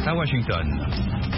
à Washington.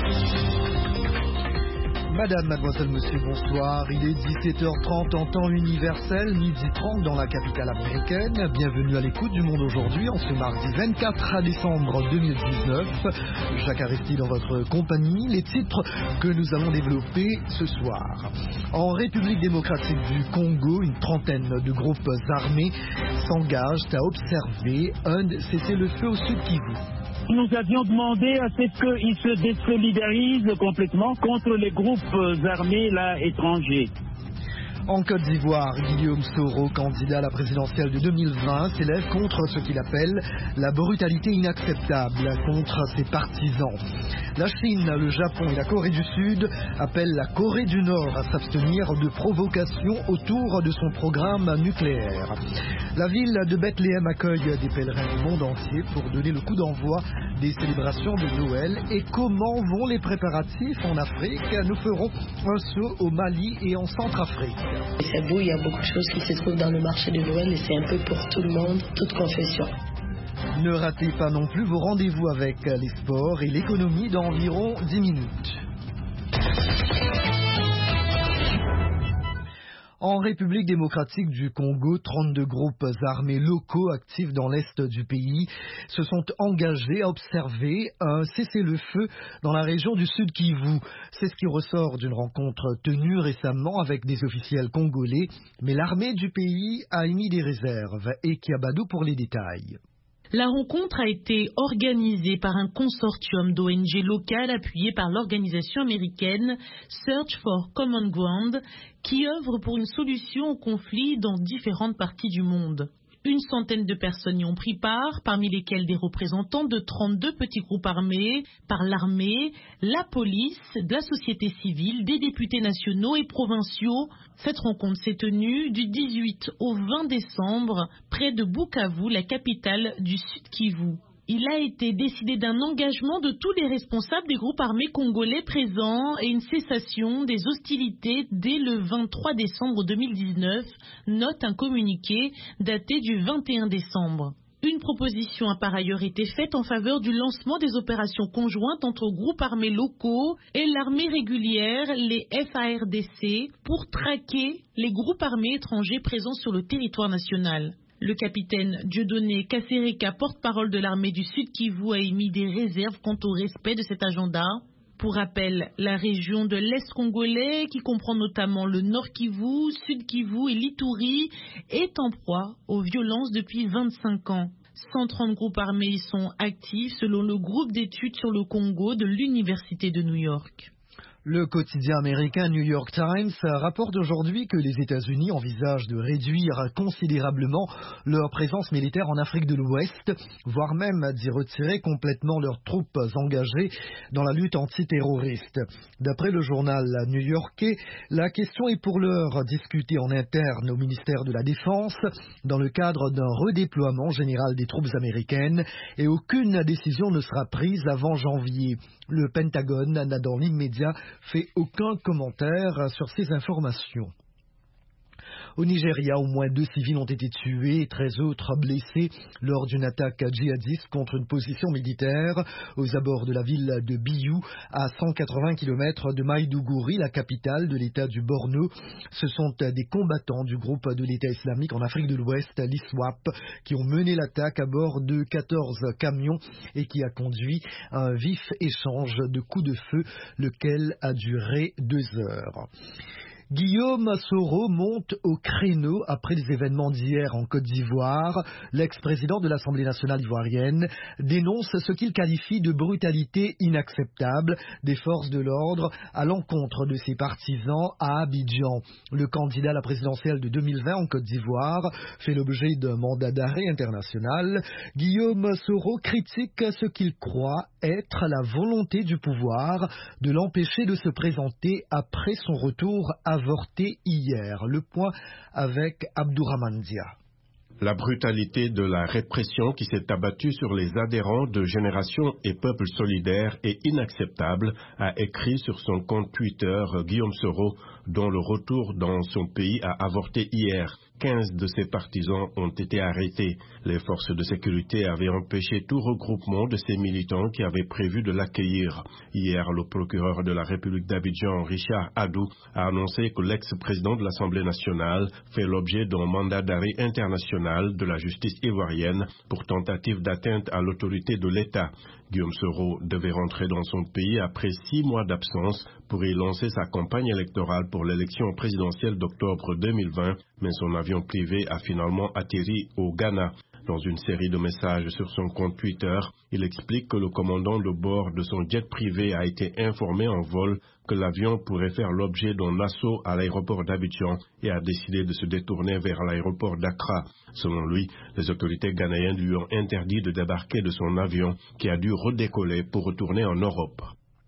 Madame, mademoiselle, monsieur, bonsoir. Il est 17h30 en temps universel, midi 30 dans la capitale américaine. Bienvenue à l'écoute du Monde aujourd'hui en ce mardi 24 décembre 2019. Jacques Aristide dans votre compagnie. Les titres que nous allons développer ce soir. En République démocratique du Congo, une trentaine de groupes armés s'engagent à observer un cessez-le-feu au sud Kivu. Nous avions demandé à ce qu'ils se désolidarisent complètement contre les groupes armés là, étrangers. En Côte d'Ivoire, Guillaume Soro, candidat à la présidentielle de 2020, s'élève contre ce qu'il appelle la brutalité inacceptable contre ses partisans. La Chine, le Japon et la Corée du Sud appellent la Corée du Nord à s'abstenir de provocations autour de son programme nucléaire. La ville de Bethléem accueille des pèlerins du monde entier pour donner le coup d'envoi des célébrations de Noël. Et comment vont les préparatifs en Afrique? Nous ferons un saut au Mali et en Centrafrique. C'est beau, il y a beaucoup de choses qui se trouvent dans le marché de Noël et c'est un peu pour tout le monde, toute confession. Ne ratez pas non plus vos rendez-vous avec les sports et l'économie dans environ 10 minutes. En République démocratique du Congo, 32 groupes armés locaux actifs dans l'est du pays se sont engagés à observer un cessez-le-feu dans la région du Sud Kivu. C'est ce qui ressort d'une rencontre tenue récemment avec des officiels congolais, mais l'armée du pays a émis des réserves. Et Kiabadou pour les détails. La rencontre a été organisée par un consortium d'ONG locales appuyé par l'organisation américaine Search for Common Ground qui œuvre pour une solution au conflit dans différentes parties du monde. Une centaine de personnes y ont pris part, parmi lesquelles des représentants de 32 petits groupes armés, par l'armée, la police, de la société civile, des députés nationaux et provinciaux. Cette rencontre s'est tenue du 18 au 20 décembre près de Bukavu, la capitale du Sud Kivu. Il a été décidé d'un engagement de tous les responsables des groupes armés congolais présents et une cessation des hostilités dès le 23 décembre 2019, note un communiqué daté du 21 décembre. Une proposition a par ailleurs été faite en faveur du lancement des opérations conjointes entre groupes armés locaux et l'armée régulière, les FARDC, pour traquer les groupes armés étrangers présents sur le territoire national. Le capitaine Dieudonné Kassereka, porte-parole de l'armée du Sud Kivu, a émis des réserves quant au respect de cet agenda. Pour rappel, la région de l'Est congolais, qui comprend notamment le Nord Kivu, Sud Kivu et l'Ituri, est en proie aux violences depuis 25 ans. 130 groupes armés y sont actifs selon le groupe d'études sur le Congo de l'Université de New York. Le quotidien américain New York Times rapporte aujourd'hui que les États-Unis envisagent de réduire considérablement leur présence militaire en Afrique de l'Ouest, voire même d'y retirer complètement leurs troupes engagées dans la lutte antiterroriste. D'après le journal new-yorkais, la question est pour l'heure discutée en interne au ministère de la Défense dans le cadre d'un redéploiement général des troupes américaines et aucune décision ne sera prise avant janvier. Le Pentagone n'a dans l'immédiat fait aucun commentaire sur ces informations. Au Nigeria, au moins 2 civils ont été tués et 13 autres blessés lors d'une attaque djihadiste contre une position militaire aux abords de la ville de Biou, à 180 km de Maïdougouri, la capitale de l'État du Borno. Ce sont des combattants du groupe de l'État islamique en Afrique de l'Ouest, l'ISWAP, qui ont mené l'attaque à bord de 14 camions et qui a conduit à un vif échange de coups de feu, lequel a duré 2 heures. Guillaume Soro monte au créneau après les événements d'hier en Côte d'Ivoire. L'ex-président de l'Assemblée nationale ivoirienne dénonce ce qu'il qualifie de brutalité inacceptable des forces de l'ordre à l'encontre de ses partisans à Abidjan. Le candidat à la présidentielle de 2020 en Côte d'Ivoire fait l'objet d'un mandat d'arrêt international. Guillaume Soro critique ce qu'il croit être la volonté du pouvoir de l'empêcher de se présenter après son retour avorté hier. Le point avec Abdourahmane Dia. La brutalité de la répression qui s'est abattue sur les adhérents de Génération et Peuple Solidaire est inacceptable, a écrit sur son compte Twitter Guillaume Soro, dont le retour dans son pays a avorté hier. 15 de ses partisans ont été arrêtés. Les forces de sécurité avaient empêché tout regroupement de ces militants qui avaient prévu de l'accueillir. Hier, le procureur de la République d'Abidjan, Richard Adou, a annoncé que l'ex-président de l'Assemblée nationale fait l'objet d'un mandat d'arrêt international de la justice ivoirienne pour tentative d'atteinte à l'autorité de l'État. Guillaume Soro devait rentrer dans son pays après 6 mois d'absence pour y lancer sa campagne électorale pour l'élection présidentielle d'octobre 2020, mais son avion privé a finalement atterri au Ghana. Dans une série de messages sur son compte Twitter, il explique que le commandant de bord de son jet privé a été informé en vol que l'avion pourrait faire l'objet d'un assaut à l'aéroport d'Abidjan et a décidé de se détourner vers l'aéroport d'Accra. Selon lui, les autorités ghanéennes lui ont interdit de débarquer de son avion qui a dû redécoller pour retourner en Europe.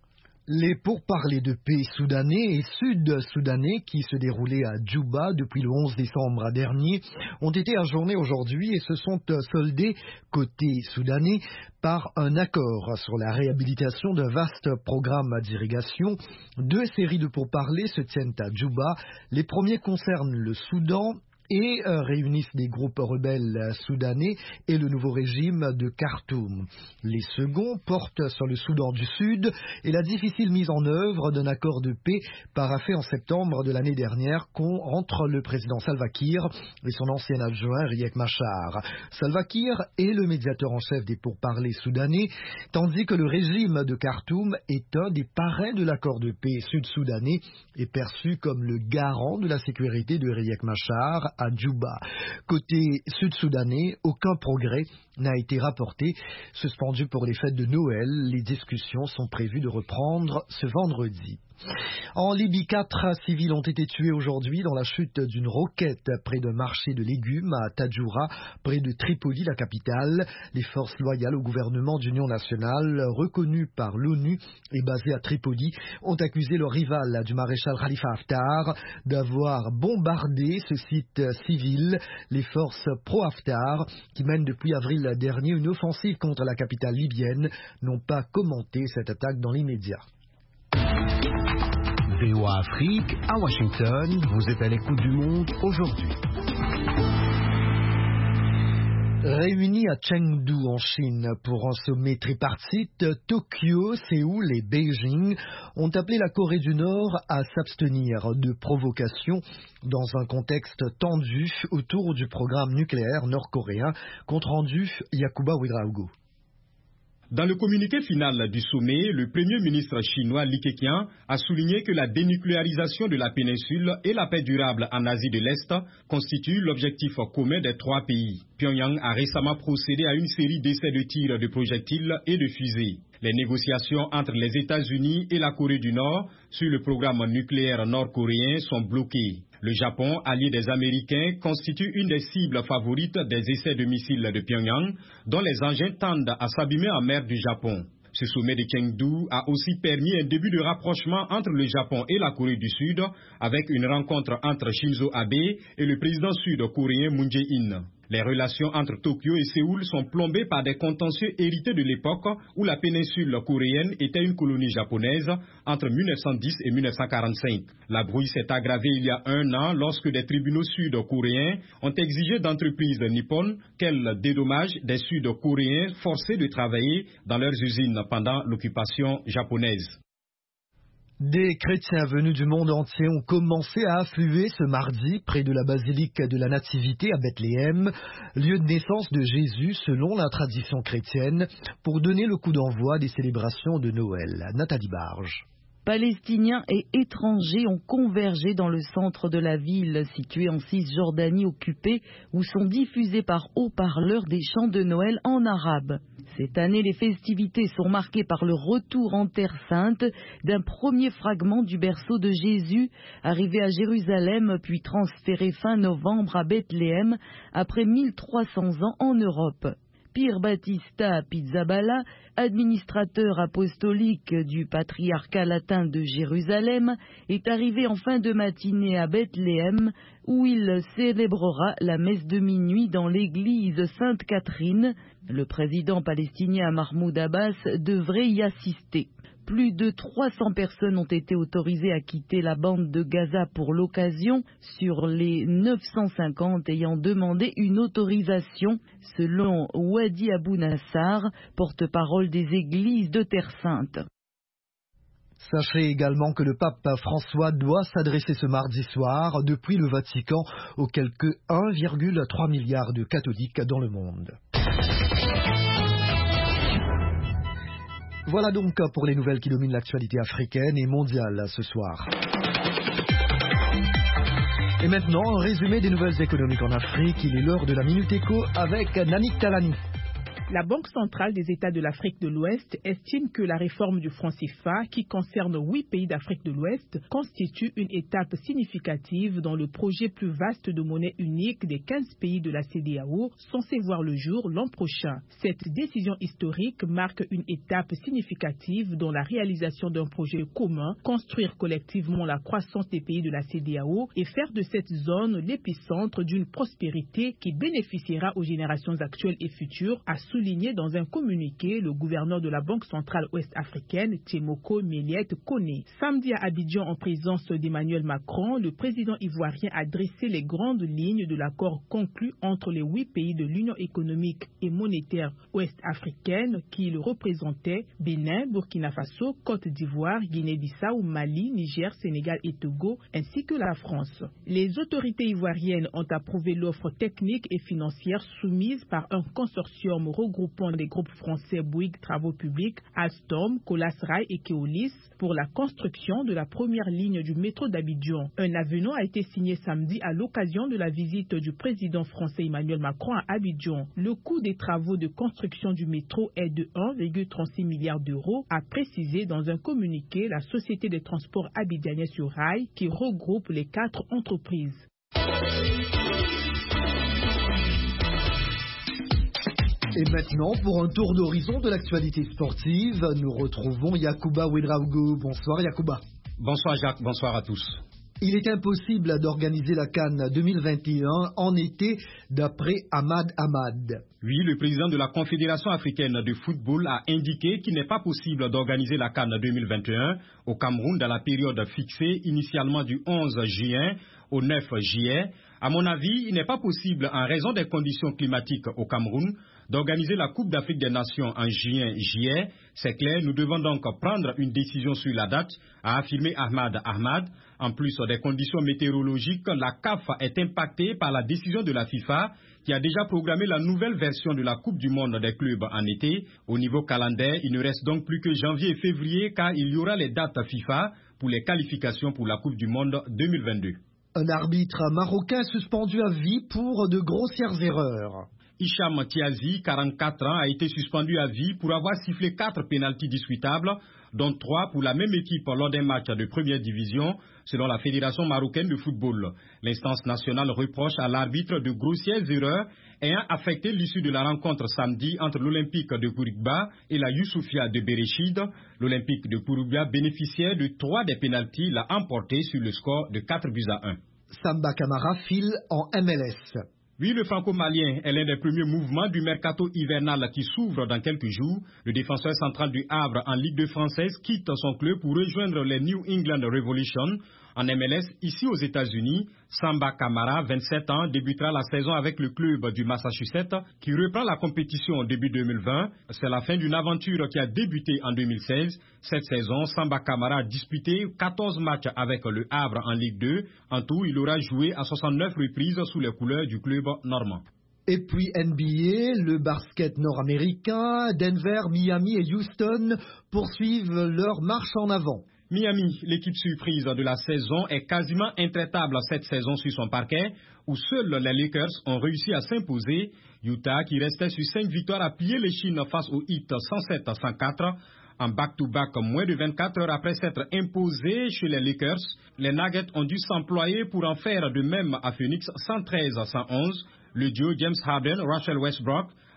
Les pourparlers de paix soudanais et sud-soudanais qui se déroulaient à Djouba depuis le 11 décembre dernier ont été ajournés aujourd'hui et se sont soldés côté soudanais par un accord sur la réhabilitation d'un vaste programme d'irrigation. 2 séries de pourparlers se tiennent à Djouba. Les premiers concernent le Soudan et réunissent des groupes rebelles soudanais et le nouveau régime de Khartoum. Les seconds portent sur le Soudan du Sud et la difficile mise en œuvre d'un accord de paix paraphé en septembre de l'année dernière entre le président Salva Kiir et son ancien adjoint Riek Machar. Salva Kiir est le médiateur en chef des pourparlers soudanais, tandis que le régime de Khartoum est un des parrains de l'accord de paix sud-soudanais et perçu comme le garant de la sécurité de Riek Machar à Djouba. Côté sud-soudanais, aucun progrès n'a été rapporté. Suspendu pour les fêtes de Noël, les discussions sont prévues de reprendre ce vendredi. En Libye, 4 civils ont été tués aujourd'hui dans la chute d'une roquette près d'un marché de légumes à Tadjoura, près de Tripoli, la capitale. Les forces loyales au gouvernement d'union nationale, reconnues par l'ONU et basées à Tripoli, ont accusé leur rival du maréchal Khalifa Haftar d'avoir bombardé ce site civil. Les forces pro-Haftar, qui mènent depuis avril dernier une offensive contre la capitale libyenne, n'ont pas commenté cette attaque dans l'immédiat. VOA Afrique, à Washington, vous êtes à l'écoute du monde aujourd'hui. Réunis à Chengdu en Chine pour un sommet tripartite, Tokyo, Séoul et Beijing ont appelé la Corée du Nord à s'abstenir de provocations dans un contexte tendu autour du programme nucléaire nord-coréen, compte rendu Yakuba Ouedraogo. Dans le communiqué final du sommet, le Premier ministre chinois Li Keqiang a souligné que la dénucléarisation de la péninsule et la paix durable en Asie de l'Est constituent l'objectif commun des 3 pays. Pyongyang a récemment procédé à une série d'essais de tir de projectiles et de fusées. Les négociations entre les États-Unis et la Corée du Nord sur le programme nucléaire nord-coréen sont bloquées. Le Japon, allié des Américains, constitue une des cibles favorites des essais de missiles de Pyongyang, dont les engins tendent à s'abîmer en mer du Japon. Ce sommet de Chengdu a aussi permis un début de rapprochement entre le Japon et la Corée du Sud, avec une rencontre entre Shinzo Abe et le président sud-coréen Moon Jae-in. Les relations entre Tokyo et Séoul sont plombées par des contentieux hérités de l'époque où la péninsule coréenne était une colonie japonaise entre 1910 et 1945. La brouille s'est aggravée il y a 1 an lorsque des tribunaux sud-coréens ont exigé d'entreprises nippones qu'elles dédommagent des Sud-Coréens forcés de travailler dans leurs usines pendant l'occupation japonaise. Des chrétiens venus du monde entier ont commencé à affluer ce mardi près de la basilique de la Nativité à Bethléem, lieu de naissance de Jésus selon la tradition chrétienne, pour donner le coup d'envoi des célébrations de Noël. Nathalie Barge. Palestiniens et étrangers ont convergé dans le centre de la ville, située en Cisjordanie occupée, où sont diffusés par haut-parleurs des chants de Noël en arabe. Cette année, les festivités sont marquées par le retour en Terre Sainte d'un premier fragment du berceau de Jésus, arrivé à Jérusalem puis transféré fin novembre à Bethléem après 1300 ans en Europe. Pierre Battista Pizzaballa, administrateur apostolique du patriarcat latin de Jérusalem, est arrivé en fin de matinée à Bethléem, où il célébrera la messe de minuit dans l'église Sainte-Catherine. Le président palestinien Mahmoud Abbas devrait y assister. Plus de 300 personnes ont été autorisées à quitter la bande de Gaza pour l'occasion, sur les 950 ayant demandé une autorisation, selon Wadi Abou Nassar, porte-parole des églises de Terre Sainte. Sachez également que le pape François doit s'adresser ce mardi soir depuis le Vatican aux quelques 1,3 milliard de catholiques dans le monde. Voilà donc pour les nouvelles qui dominent l'actualité africaine et mondiale ce soir. Et maintenant, un résumé des nouvelles économiques en Afrique. Il est l'heure de la Minute Éco avec Nanik Talani. La Banque centrale des États de l'Afrique de l'Ouest estime que la réforme du franc CFA, qui concerne 8 pays d'Afrique de l'Ouest, constitue une étape significative dans le projet plus vaste de monnaie unique des 15 pays de la CEDEAO, censé voir le jour l'an prochain. Cette décision historique marque une étape significative dans la réalisation d'un projet commun, construire collectivement la croissance des pays de la CEDEAO et faire de cette zone l'épicentre d'une prospérité qui bénéficiera aux générations actuelles et futures, a souligné dans un communiqué le gouverneur de la Banque centrale ouest-africaine, Temoko Meliette Kone. Samedi à Abidjan, en présence d'Emmanuel Macron, le président ivoirien a dressé les grandes lignes de l'accord conclu entre les 8 pays de l'Union économique et monétaire ouest-africaine qui le représentaient: Bénin, Burkina Faso, Côte d'Ivoire, Guinée-Bissau, Mali, Niger, Sénégal et Togo, ainsi que la France. Les autorités ivoiriennes ont approuvé l'offre technique et financière soumise par un consortium regroupant des groupes français Bouygues Travaux Publics, Alstom, Colas Rail et Keolis pour la construction de la première ligne du métro d'Abidjan. Un avenant a été signé samedi à l'occasion de la visite du président français Emmanuel Macron à Abidjan. Le coût des travaux de construction du métro est de 1,36 milliard d'euros, a précisé dans un communiqué la Société des transports abidjanais sur rail qui regroupe les 4 entreprises. Et maintenant, pour un tour d'horizon de l'actualité sportive, nous retrouvons Yacouba Ouedraogo. Bonsoir Yacouba. Bonsoir Jacques, bonsoir à tous. Il est impossible d'organiser la CAN 2021 en été, d'après Ahmad Ahmad. Oui, le président de la Confédération africaine de football a indiqué qu'il n'est pas possible d'organiser la CAN 2021 au Cameroun dans la période fixée initialement du 11 juin au 9 juillet. À mon avis, il n'est pas possible, en raison des conditions climatiques au Cameroun, d'organiser la Coupe d'Afrique des Nations en juin-juillet. C'est clair, nous devons donc prendre une décision sur la date, a affirmé Ahmad Ahmad. En plus des conditions météorologiques, la CAF est impactée par la décision de la FIFA qui a déjà programmé la nouvelle version de la Coupe du Monde des clubs en été. Au niveau calendaire, il ne reste donc plus que janvier et février car il y aura les dates FIFA pour les qualifications pour la Coupe du Monde 2022. Un arbitre marocain suspendu à vie pour de grossières erreurs. Hicham Tiazi, 44 ans, a été suspendu à vie pour avoir sifflé 4 pénaltys discutables, dont 3 pour la même équipe lors d'un match de première division, selon la Fédération marocaine de football. L'instance nationale reproche à l'arbitre de grossières erreurs ayant affecté l'issue de la rencontre samedi entre l'Olympique de Kourigba et la Youssoufia de Bereshid. L'Olympique de Kourigba, bénéficiaire de 3 des pénaltys, l'a emporté sur le score de 4-1. Samba Camara file en MLS. Oui, le franco-malien est l'un des premiers mouvements du mercato hivernal qui s'ouvre dans quelques jours. Le défenseur central du Havre en Ligue 2 française quitte son club pour rejoindre les New England Revolution. En MLS, ici aux États-Unis, Samba Camara, 27 ans, débutera la saison avec le club du Massachusetts qui reprend la compétition au début 2020. C'est la fin d'une aventure qui a débuté en 2016. Cette saison, Samba Camara a disputé 14 matchs avec le Havre en Ligue 2. En tout, il aura joué à 69 reprises sous les couleurs du club normand. Et puis NBA, le basket nord-américain, Denver, Miami et Houston poursuivent leur marche en avant. Miami, l'équipe surprise de la saison, est quasiment intraitable cette saison sur son parquet, où seuls les Lakers ont réussi à s'imposer. Utah, qui restait sur 5 victoires, a plié les Chines face au Heat 107-104. En back-to-back, moins de 24 heures après s'être imposé chez les Lakers, les Nuggets ont dû s'employer pour en faire de même à Phoenix 113-111. Le duo James Harden, Russell Westbrook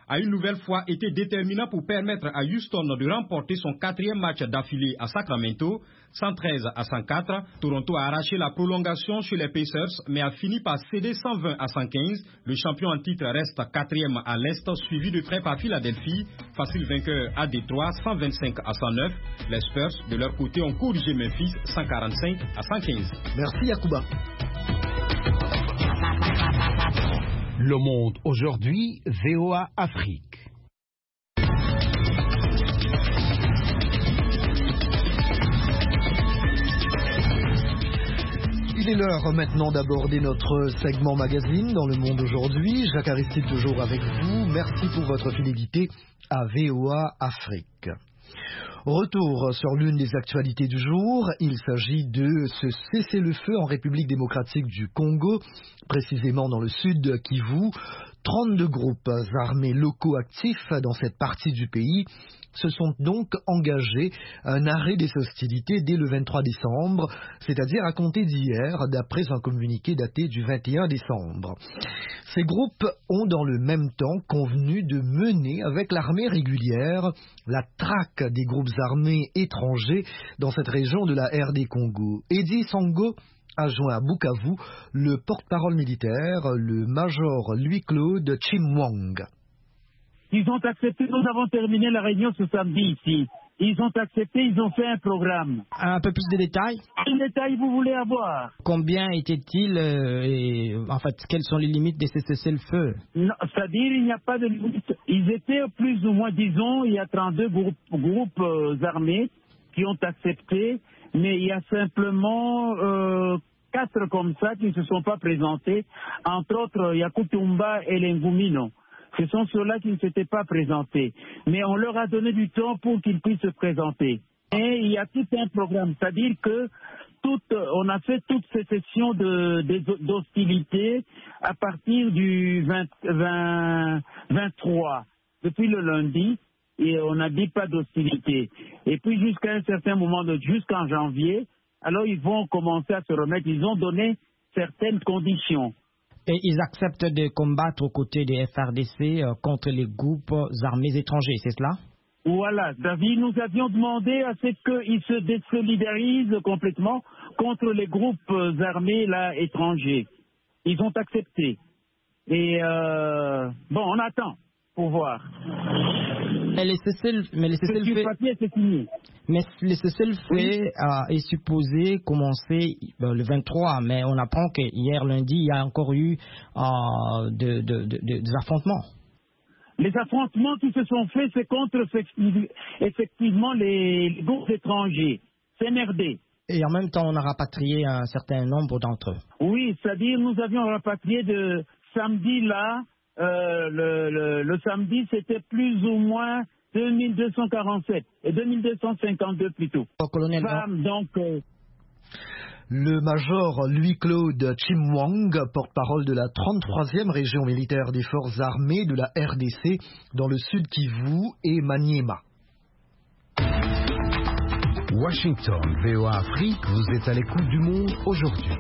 a une nouvelle fois été déterminant pour permettre à Houston de remporter son 4e match d'affilée à Sacramento, 113-104. Toronto a arraché la prolongation chez les Pacers, mais a fini par céder 120-115. Le champion en titre reste 4e à l'Est, suivi de près par Philadelphie, facile vainqueur à Détroit, 125-109. Les Spurs, de leur côté, ont corrigé Memphis, 145-115. Merci Yacouba. Le Monde aujourd'hui, VOA Afrique. Il est l'heure maintenant d'aborder notre segment magazine dans Le Monde aujourd'hui. Jacques Aristide toujours avec vous. Merci pour votre fidélité à VOA Afrique. Retour sur l'une des actualités du jour. Il s'agit de ce cessez-le-feu en République démocratique du Congo, précisément dans le sud Kivu. 32 groupes armés locaux actifs dans cette partie du pays se sont donc engagés à un arrêt des hostilités dès le 23 décembre, c'est-à-dire à compter d'hier, d'après un communiqué daté du 21 décembre. Ces groupes ont dans le même temps convenu de mener avec l'armée régulière la traque des groupes armés étrangers dans cette région de la RD Congo. Eddy Sango a joint à Bukavu le porte-parole militaire, le major Louis-Claude Chimwang. Ils ont accepté, nous avons terminé la réunion ce samedi ici. Ils ont accepté, ils ont fait un programme. Un peu plus de détails? Quels détails vous voulez avoir? Combien était-il et en fait, quelles sont les limites de ces cessez-le-feu? C'est-à-dire, il n'y a pas de limite. Ils étaient plus ou moins, disons, il y a 32 groupes armés qui ont accepté, mais il y a simplement 4 comme ça qui ne se sont pas présentés. Entre autres, il y a Kutumba et Lengumino. Ce sont ceux-là qui ne s'étaient pas présentés. Mais on leur a donné du temps pour qu'ils puissent se présenter. Et il y a tout un programme. C'est-à-dire que on a fait toutes ces sessions d'hostilité à partir du 23, depuis le lundi, et on n'a dit pas d'hostilité. Et puis jusqu'à un certain moment, jusqu'en janvier, alors ils vont commencer à se remettre. Ils ont donné certaines conditions. Et ils acceptent de combattre aux côtés des FRDC contre les groupes armés étrangers, c'est cela? Voilà, David, nous avions demandé à ce qu'ils se désolidarisent complètement contre les groupes armés là, étrangers. Ils ont accepté. Et bon, on attend pour voir. Mais les cessez-le-feu est supposé commencer le 23, mais on apprend qu'hier lundi, il y a encore eu des affrontements. Les affrontements qui se sont faits, c'est contre effectivement les groupes étrangers, CNRD. Et en même temps, on a rapatrié un certain nombre d'entre eux. Oui, c'est-à-dire nous avions rapatrié de samedi là, le samedi, c'était plus ou moins 2247 et 2252 plutôt. Colonel, Le major Louis-Claude Chimwang, porte-parole de la 33e région militaire des forces armées de la RDC dans le sud Kivu et Maniema. Washington, VOA Afrique, vous êtes à l'écoute du monde aujourd'hui.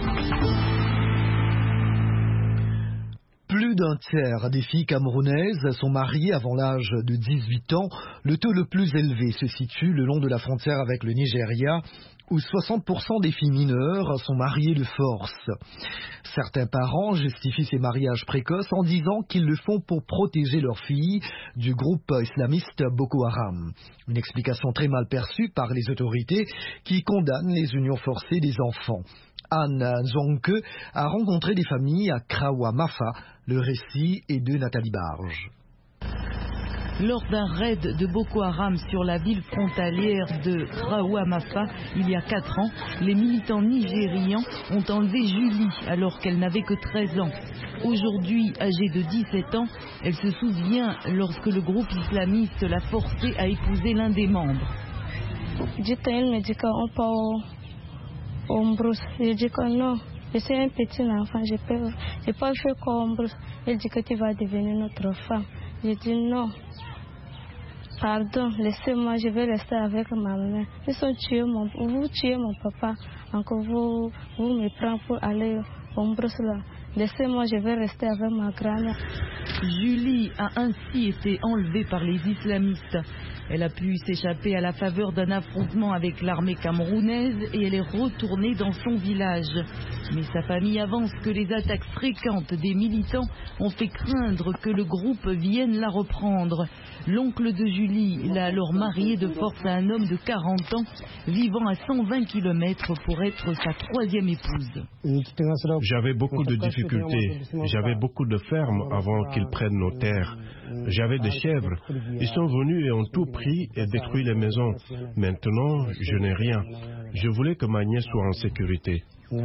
Plus d'un tiers des filles camerounaises sont mariées avant l'âge de 18 ans. Le taux le plus élevé se situe le long de la frontière avec le Nigeria, où 60% des filles mineures sont mariées de force. Certains parents justifient ces mariages précoces en disant qu'ils le font pour protéger leurs filles du groupe islamiste Boko Haram. Une explication très mal perçue par les autorités qui condamnent les unions forcées des enfants. Anne Zonke a rencontré des familles à Krawa-Mafa. Le récit est de Nathalie Barge. Lors d'un raid de Boko Haram sur la ville frontalière de Krawa-Mafa, il y a 4 ans, les militants nigérians ont enlevé Julie alors qu'elle n'avait que 13 ans. Aujourd'hui, âgée de 17 ans, elle se souvient lorsque le groupe islamiste l'a forcée à épouser l'un des membres. Elle me dit qu'on peut au brousse. Je dis que non, je suis un petit enfant, je peux faire comme brousse. Elle dit que tu vas devenir notre femme. Je dis non. Pardon, laissez-moi, je vais rester avec ma mère. Vous tuez mon papa, encore vous me prenez pour aller au brousse là. Laissez-moi, je vais rester avec ma grand-mère. Julie a ainsi été enlevée par les islamistes. Elle a pu s'échapper à la faveur d'un affrontement avec l'armée camerounaise et elle est retournée dans son village. Mais sa famille avance que les attaques fréquentes des militants ont fait craindre que le groupe vienne la reprendre. L'oncle de Julie l'a alors mariée de force à un homme de 40 ans, vivant à 120 km pour être sa troisième épouse. J'avais beaucoup de difficultés. J'avais beaucoup de fermes avant qu'ils prennent nos terres. J'avais des chèvres. Ils sont venus et ont tout pris et détruit les maisons. Maintenant, je n'ai rien. Je voulais que ma nièce soit en sécurité.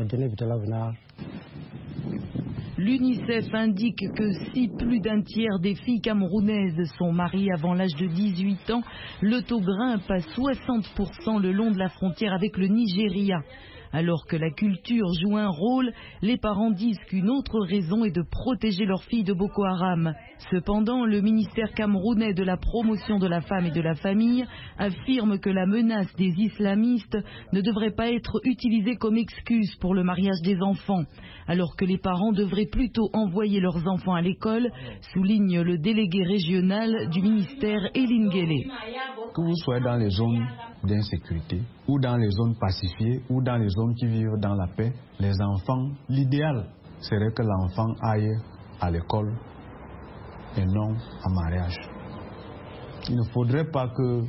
L'UNICEF indique que si plus d'un tiers des filles camerounaises sont mariées avant l'âge de 18 ans, le taux grimpe à 60% le long de la frontière avec le Nigeria. Alors que la culture joue un rôle, les parents disent qu'une autre raison est de protéger leurs filles de Boko Haram. Cependant, le ministère camerounais de la promotion de la femme et de la famille affirme que la menace des islamistes ne devrait pas être utilisée comme excuse pour le mariage des enfants, alors que les parents devraient plutôt envoyer leurs enfants à l'école, souligne le délégué régional du ministère Elingele. Que vous soyez dans les zones d'insécurité ou dans les zones pacifiées ou dans les zones qui vivent dans la paix, les enfants, l'idéal serait que l'enfant aille à l'école et non à mariage. Il ne faudrait pas que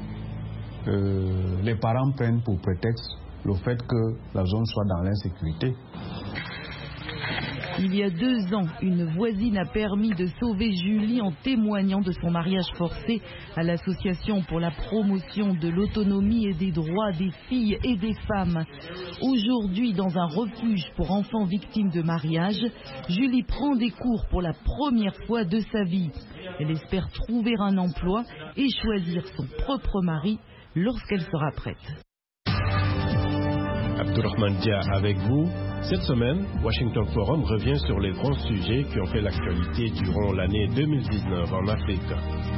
les parents prennent pour prétexte le fait que la zone soit dans l'insécurité. Il y a 2 ans, une voisine a permis de sauver Julie en témoignant de son mariage forcé à l'Association pour la promotion de l'autonomie et des droits des filles et des femmes. Aujourd'hui, dans un refuge pour enfants victimes de mariage, Julie prend des cours pour la première fois de sa vie. Elle espère trouver un emploi et choisir son propre mari lorsqu'elle sera prête. Abdourahmane Dia avec vous. Cette semaine, Washington Forum revient sur les grands sujets qui ont fait l'actualité durant l'année 2019 en Afrique.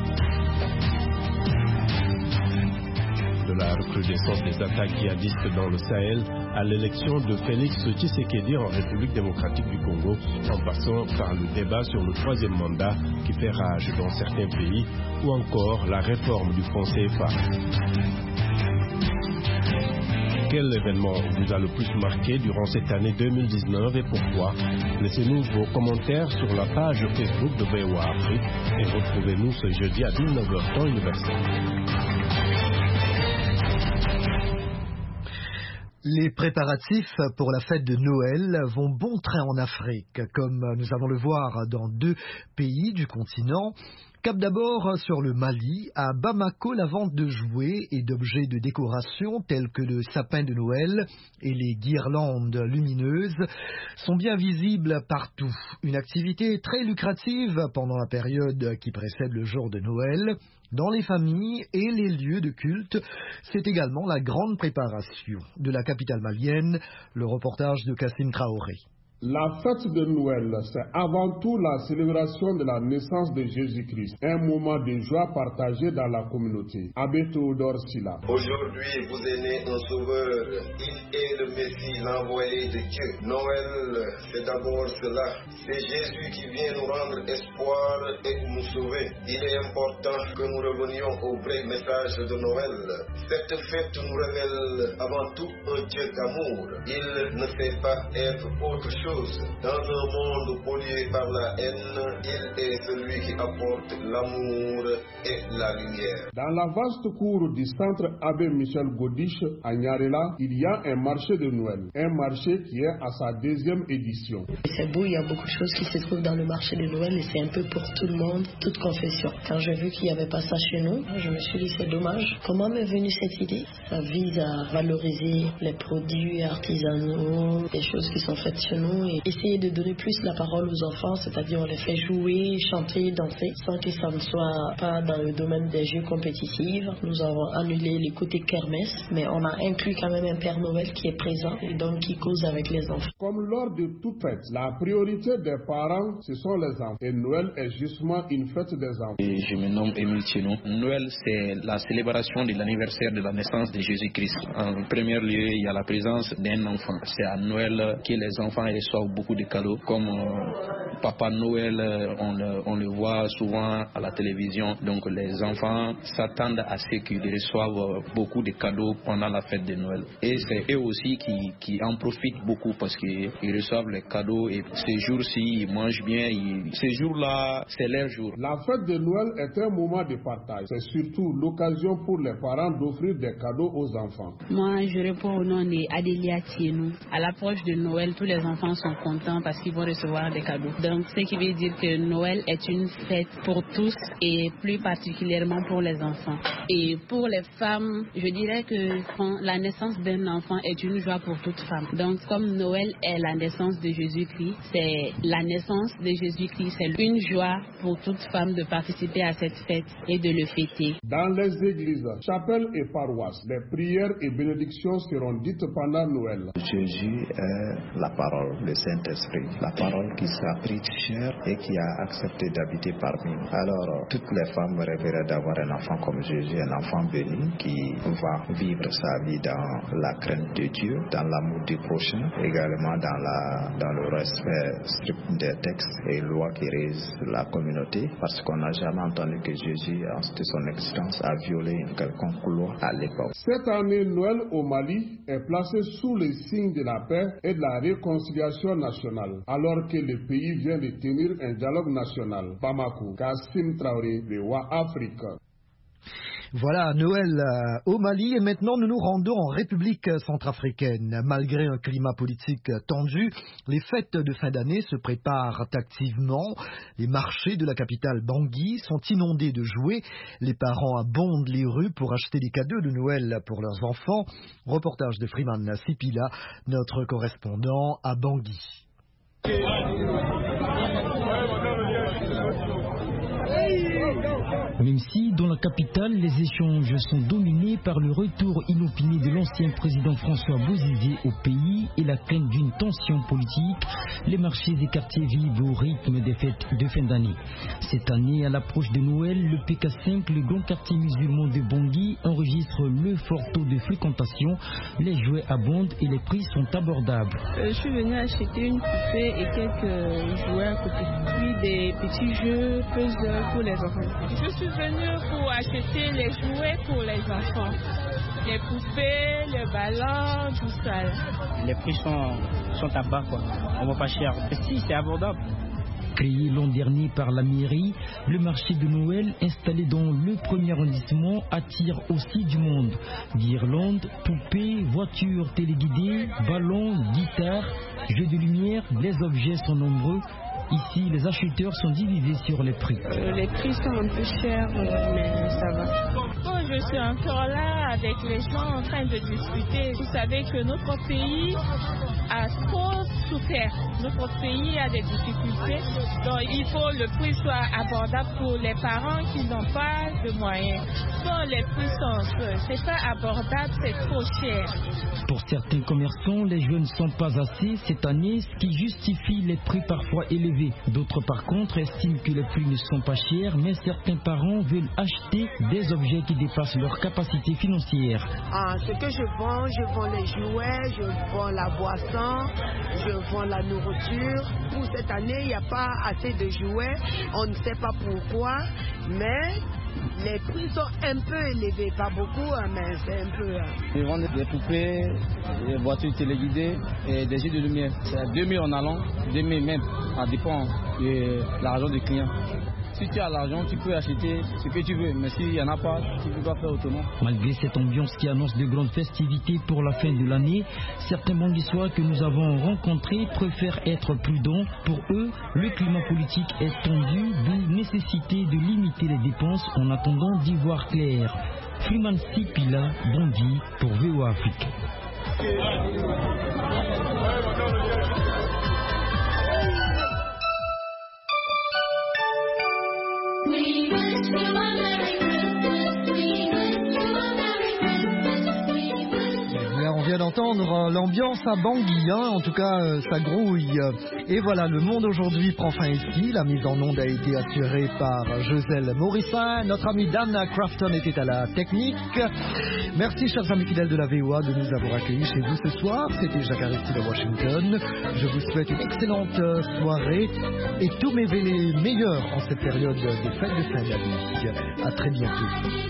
De la recrudescence des attaques djihadistes dans le Sahel à l'élection de Félix Tshisekedi en République démocratique du Congo, en passant par le débat sur le 3e mandat qui fait rage dans certains pays, ou encore la réforme du franc CFA. Quel événement vous a le plus marqué durant cette année 2019 et pourquoi? Laissez-nous vos commentaires sur la page Facebook de VOA Afrique et retrouvez-nous ce jeudi à 19h temps universel. Les préparatifs pour la fête de Noël vont bon train en Afrique, comme nous allons le voir dans 2 pays du continent. Cap d'abord sur le Mali. À Bamako, la vente de jouets et d'objets de décoration tels que le sapin de Noël et les guirlandes lumineuses sont bien visibles partout. Une activité très lucrative pendant la période qui précède le jour de Noël. Dans les familles et les lieux de culte, c'est également la grande préparation. De la capitale malienne, le reportage de Kassim Traoré. La fête de Noël, c'est avant tout la célébration de la naissance de Jésus-Christ, un moment de joie partagé dans la communauté. Abbé Théodore Silla. Aujourd'hui, vous est né un sauveur, il est le Messie, l'envoyé de Dieu. Noël, c'est d'abord cela. C'est Jésus qui vient nous rendre espoir et nous sauver. Il est important que nous revenions au vrai message de Noël. Cette fête nous révèle avant tout un Dieu d'amour. Il ne fait pas être autre chose. Dans un monde pollué par la haine, il est celui qui apporte l'amour et la lumière. Dans la vaste cour du centre Abbé Michel Godiche à Nyarela, il y a un marché de Noël. Un marché qui est à sa 2e édition. C'est beau, il y a beaucoup de choses qui se trouvent dans le marché de Noël et c'est un peu pour tout le monde, toute confession. Quand j'ai vu qu'il n'y avait pas ça chez nous, je me suis dit c'est dommage. Comment m'est venue cette idée? Ça vise à valoriser les produits artisanaux, les choses qui sont faites chez nous et essayer de donner plus la parole aux enfants, c'est-à-dire on les fait jouer, chanter, danser, sans que ça ne soit pas dans le domaine des jeux compétitifs. Nous avons annulé les côtés kermesse, mais on a inclus quand même un Père Noël qui est présent et donc qui cause avec les enfants. Comme lors de toute fête, la priorité des parents, ce sont les enfants. Et Noël est justement une fête des enfants. Et je me nomme Émile Thienou. Noël, c'est la célébration de l'anniversaire de la naissance de Jésus-Christ. En premier lieu, il y a la présence d'un enfant. C'est à Noël que les enfants reçoivent reçoivent beaucoup de cadeaux, comme Papa Noël, on le voit souvent à la télévision. Donc les enfants s'attendent à ce qu'ils reçoivent beaucoup de cadeaux pendant la fête de Noël. Et c'est eux aussi qui en profitent beaucoup parce qu'ils reçoivent les cadeaux et ces jours-ci, ils mangent bien. Ces jours-là, c'est leur jour. La fête de Noël est un moment de partage. C'est surtout l'occasion pour les parents d'offrir des cadeaux aux enfants. Moi, je réponds au nom d'Adélia Thienou. À l'approche de Noël, tous les enfants sont contents parce qu'ils vont recevoir des cadeaux. Donc, ce qui veut dire que Noël est une fête pour tous et plus particulièrement pour les enfants. Et pour les femmes, je dirais que la naissance d'un enfant est une joie pour toute femme. Donc, comme Noël est la naissance de Jésus-Christ, c'est la naissance de Jésus-Christ, c'est une joie pour toute femme de participer à cette fête et de le fêter. Dans les églises, chapelles et paroisses, les prières et bénédictions seront dites pendant Noël. Jésus est la parole, le Saint-Esprit, la parole qui s'est pris chair et qui a accepté d'habiter parmi nous. Alors, toutes les femmes rêveraient d'avoir un enfant comme Jésus, un enfant béni qui va vivre sa vie dans la crainte de Dieu, dans l'amour du prochain, également dans le respect strict des textes et lois qui régissent la communauté, parce qu'on n'a jamais entendu que Jésus, de son existence, a violé une quelconque loi à l'époque. Cette année, Noël au Mali est placé sous les signes de la paix et de la réconciliation nationale, alors que le pays vient de tenir un dialogue national. Bamako, Kassim Traoré, VOA Afrique. Voilà, Noël au Mali, et maintenant nous nous rendons en République centrafricaine. Malgré un climat politique tendu, les fêtes de fin d'année se préparent activement. Les marchés de la capitale Bangui sont inondés de jouets. Les parents abondent les rues pour acheter des cadeaux de Noël pour leurs enfants. Reportage de Freeman Sipila, notre correspondant à Bangui. Même si dans la capitale, les échanges sont dominés par le retour inopiné de l'ancien président François Bozizé au pays et la crainte d'une tension politique, les marchés des quartiers vivent au rythme des fêtes de fin d'année. Cette année, à l'approche de Noël, le PK5, le grand quartier musulman de Bangui, enregistre le fort taux de fréquentation. Les jouets abondent et les prix sont abordables. Je suis venue acheter une poupée et quelques jouets à côté. Puis des petits jeux, puzzles pour les enfants. Je suis venue pour acheter les jouets pour les enfants. Les poupées, les ballons, tout ça. Les prix sont à bas, quoi. On va pas cher. Si, c'est abordable. Créé l'an dernier par la mairie, le marché de Noël installé dans le premier arrondissement attire aussi du monde. Guirlandes, poupées, voitures téléguidées, ballons, guitares, jeux de lumière, les objets sont nombreux. Ici, les acheteurs sont divisés sur les prix. Les prix sont un peu chers, mais ça va. Bon, je suis encore là avec les gens en train de discuter. Vous savez que notre pays a trop souffert. Notre pays a des difficultés. Donc, il faut que le prix soit abordable pour les parents qui n'ont pas de moyens. Bon, les prix c'est pas abordable, c'est trop cher. Pour certains commerçants, les jouets ne sont pas assez cette année, ce qui justifie les prix parfois élevés. D'autres, par contre, estiment que les prix ne sont pas chers, mais certains parents veulent acheter des objets qui dépassent leur capacité financière. Ce que je vends les jouets, je vends la boisson, je vends la nourriture. Pour cette année, il n'y a pas assez de jouets, on ne sait pas pourquoi, mais les prix sont un peu élevés, pas beaucoup, mais c'est un peu... Je vends des poupées, des voitures téléguidées et des jeux de lumière. C'est à 2000 en allant, 2000 même, ça dépend de l'argent du client. Si tu as l'argent, tu peux acheter ce que tu veux, mais s'il n'y en a pas, tu ne peux pas faire autrement. Malgré cette ambiance qui annonce de grandes festivités pour la fin de l'année, certains Banguissois que nous avons rencontrés préfèrent être prudents. Pour eux, le climat politique est tendu, d'où nécessité de limiter les dépenses en attendant d'y voir clair. Freeman Sipila, Bangui pour VOA Afrique. On vient d'entendre entendre l'ambiance à Bangui, en tout cas ça grouille. Et voilà, le monde aujourd'hui prend fin ici. La mise en onde a été assurée par Joselle Morissin. Notre ami Dan Crafton était à la technique. Merci chers amis fidèles de la VOA de nous avoir accueillis chez vous ce soir. C'était Jacques Aristide de Washington. Je vous souhaite une excellente soirée et tous mes vœux meilleurs en cette période des fêtes de fin d'année. À très bientôt.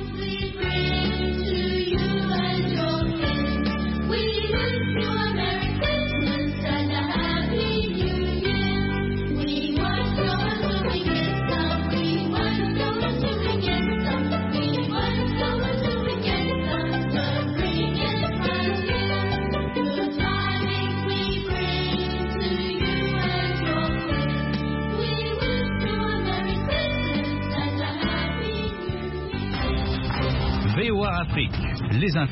VOA Afrique, les